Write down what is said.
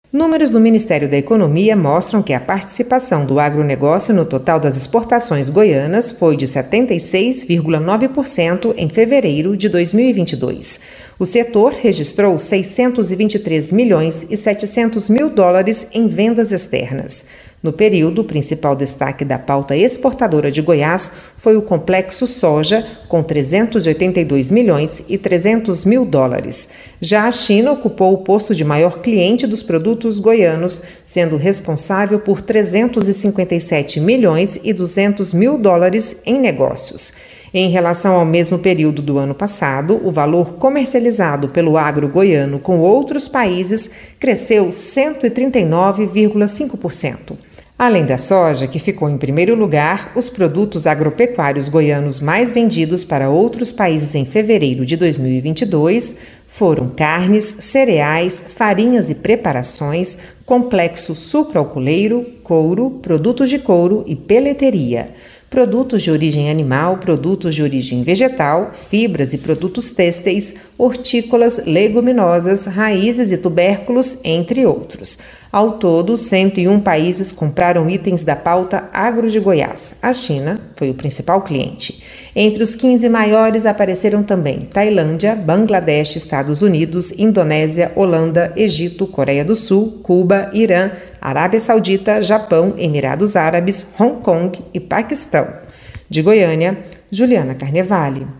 Números do Ministério da Economia mostram que a participação do agronegócio no total das exportações goianas foi de 76,9% em fevereiro de 2022. O setor registrou 623 milhões e 700 mil dólares em vendas externas. No período, o principal destaque da pauta exportadora de Goiás foi o complexo soja, com 382 milhões e 300 mil dólares. Já a China ocupou o posto de maior cliente dos produtos goianos, sendo responsável por 357 milhões e 200 mil dólares em negócios. Em relação ao mesmo período do ano passado, o valor comercializado pelo agro goiano com outros países cresceu 139,5%. Além da soja, que ficou em primeiro lugar, os produtos agropecuários goianos mais vendidos para outros países em fevereiro de 2022 foram carnes, cereais, farinhas e preparações, complexo sucroalcooleiro, couro, produtos de couro e peleteria. Produtos de origem animal, produtos de origem vegetal, fibras e produtos têxteis, hortícolas, leguminosas, raízes e tubérculos, entre outros. Ao todo, 101 países compraram itens da pauta Agro de Goiás. A China foi o principal cliente. Entre os 15 maiores apareceram também Tailândia, Bangladesh, Estados Unidos, Indonésia, Holanda, Egito, Coreia do Sul, Cuba, Irã, Arábia Saudita, Japão, Emirados Árabes, Hong Kong e Paquistão. De Goiânia, Juliana Carnevale.